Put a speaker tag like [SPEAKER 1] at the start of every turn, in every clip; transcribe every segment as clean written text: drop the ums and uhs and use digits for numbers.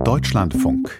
[SPEAKER 1] Deutschlandfunk.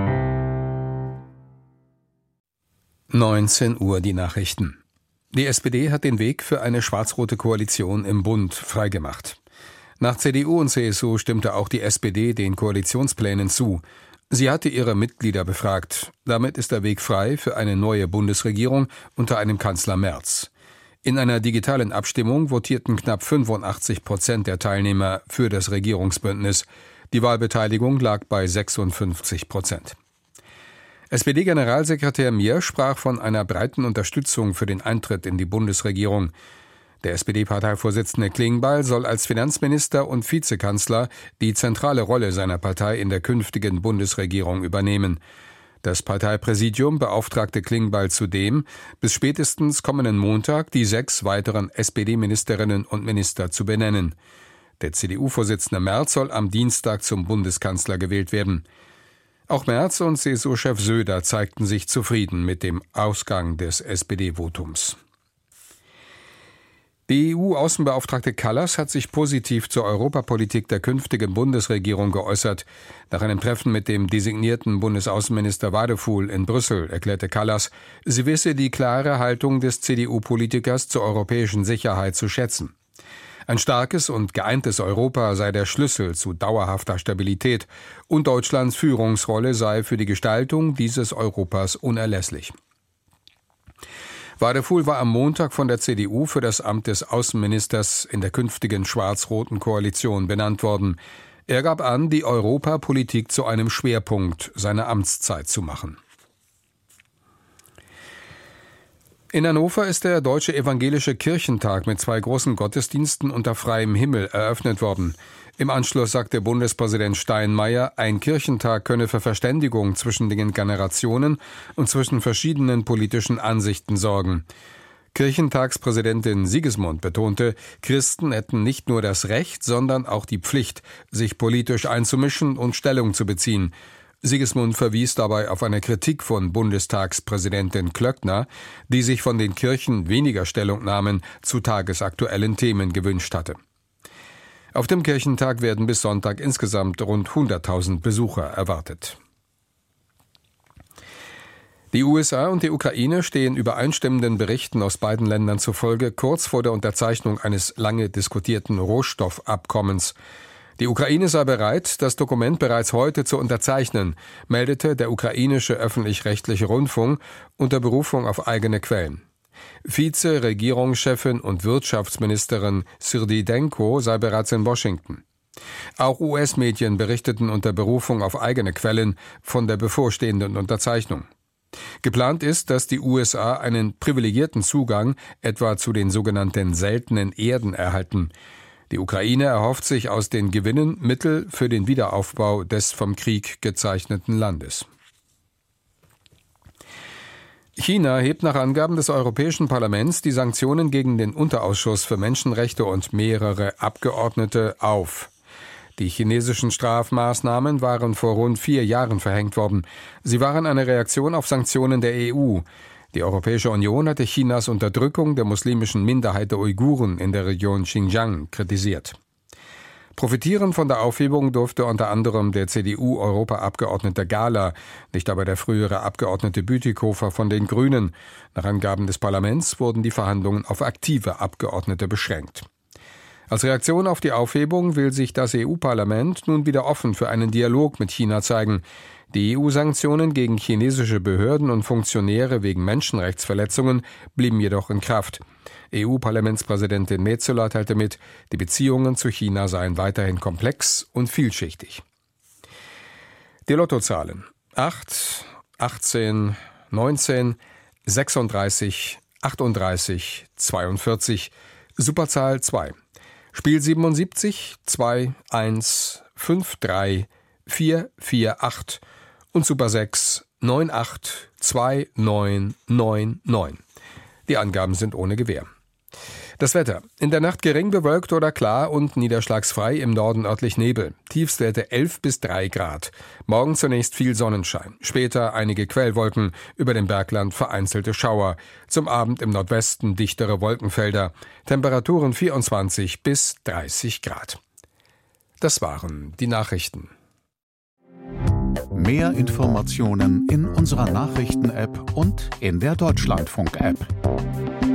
[SPEAKER 2] 19 Uhr die Nachrichten. Die SPD hat den Weg für eine schwarz-rote Koalition im Bund freigemacht. Nach CDU und CSU stimmte auch die SPD den Koalitionsplänen zu. Sie hatte ihre Mitglieder befragt. Damit ist der Weg frei für eine neue Bundesregierung unter einem Kanzler Merz. In einer digitalen Abstimmung votierten knapp 85% der Teilnehmer für das Regierungsbündnis. Die Wahlbeteiligung lag bei 56%. SPD-Generalsekretär Mier sprach von einer breiten Unterstützung für den Eintritt in die Bundesregierung. Der SPD-Parteivorsitzende Klingbeil soll als Finanzminister und Vizekanzler die zentrale Rolle seiner Partei in der künftigen Bundesregierung übernehmen. Das Parteipräsidium beauftragte Klingbeil zudem, bis spätestens kommenden Montag die 6 weiteren SPD-Ministerinnen und Minister zu benennen. Der CDU-Vorsitzende Merz soll am Dienstag zum Bundeskanzler gewählt werden. Auch Merz und CSU-Chef Söder zeigten sich zufrieden mit dem Ausgang des SPD-Votums. Die EU-Außenbeauftragte Kallas hat sich positiv zur Europapolitik der künftigen Bundesregierung geäußert. Nach einem Treffen mit dem designierten Bundesaußenminister Wadefuhl in Brüssel erklärte Kallas, sie wisse die klare Haltung des CDU-Politikers zur europäischen Sicherheit zu schätzen. Ein starkes und geeintes Europa sei der Schlüssel zu dauerhafter Stabilität und Deutschlands Führungsrolle sei für die Gestaltung dieses Europas unerlässlich. Wadefuhl war am Montag von der CDU für das Amt des Außenministers in der künftigen schwarz-roten Koalition benannt worden. Er gab an, die Europapolitik zu einem Schwerpunkt seiner Amtszeit zu machen. In Hannover ist der Deutsche Evangelische Kirchentag mit 2 großen Gottesdiensten unter freiem Himmel eröffnet worden. Im Anschluss sagte Bundespräsident Steinmeier, ein Kirchentag könne für Verständigung zwischen den Generationen und zwischen verschiedenen politischen Ansichten sorgen. Kirchentagspräsidentin Sigismund betonte, Christen hätten nicht nur das Recht, sondern auch die Pflicht, sich politisch einzumischen und Stellung zu beziehen. Sigismund verwies dabei auf eine Kritik von Bundestagspräsidentin Klöckner, die sich von den Kirchen weniger Stellungnahmen zu tagesaktuellen Themen gewünscht hatte. Auf dem Kirchentag werden bis Sonntag insgesamt rund 100.000 Besucher erwartet. Die USA und die Ukraine stehen übereinstimmenden Berichten aus beiden Ländern zufolge kurz vor der Unterzeichnung eines lange diskutierten Rohstoffabkommens. Die Ukraine sei bereit, das Dokument bereits heute zu unterzeichnen, meldete der ukrainische öffentlich-rechtliche Rundfunk unter Berufung auf eigene Quellen. Vize-Regierungschefin und Wirtschaftsministerin Syrdydenko sei bereits in Washington. Auch US-Medien berichteten unter Berufung auf eigene Quellen von der bevorstehenden Unterzeichnung. Geplant ist, dass die USA einen privilegierten Zugang etwa zu den sogenannten seltenen Erden erhalten. Die Ukraine erhofft sich aus den Gewinnen Mittel für den Wiederaufbau des vom Krieg gezeichneten Landes. China hebt nach Angaben des Europäischen Parlaments die Sanktionen gegen den Unterausschuss für Menschenrechte und mehrere Abgeordnete auf. Die chinesischen Strafmaßnahmen waren vor rund 4 Jahren verhängt worden. Sie waren eine Reaktion auf Sanktionen der EU. Die Europäische Union hatte Chinas Unterdrückung der muslimischen Minderheit der Uiguren in der Region Xinjiang kritisiert. Profitieren von der Aufhebung durfte unter anderem der CDU-Europaabgeordnete Gahler, nicht aber der frühere Abgeordnete Bütikofer von den Grünen. Nach Angaben des Parlaments wurden die Verhandlungen auf aktive Abgeordnete beschränkt. Als Reaktion auf die Aufhebung will sich das EU-Parlament nun wieder offen für einen Dialog mit China zeigen. Die EU-Sanktionen gegen chinesische Behörden und Funktionäre wegen Menschenrechtsverletzungen blieben jedoch in Kraft. EU-Parlamentspräsidentin Metsola teilte mit, die Beziehungen zu China seien weiterhin komplex und vielschichtig. Die Lottozahlen: 8, 18, 19, 36, 38, 42, Superzahl 2. Spiel 77, 2, 1, 5, 3, 4, 4, 8 und Super 6, 9, 8, 2, 9, 9, 9. Die Angaben sind ohne Gewähr. Das Wetter. In der Nacht gering bewölkt oder klar und niederschlagsfrei, im Norden örtlich Nebel. Tiefstwerte 11 bis 3 Grad. Morgen zunächst viel Sonnenschein. Später einige Quellwolken, über dem Bergland vereinzelte Schauer. Zum Abend im Nordwesten dichtere Wolkenfelder. Temperaturen 24 bis 30 Grad. Das waren die Nachrichten.
[SPEAKER 1] Mehr Informationen in unserer Nachrichten-App und in der Deutschlandfunk-App.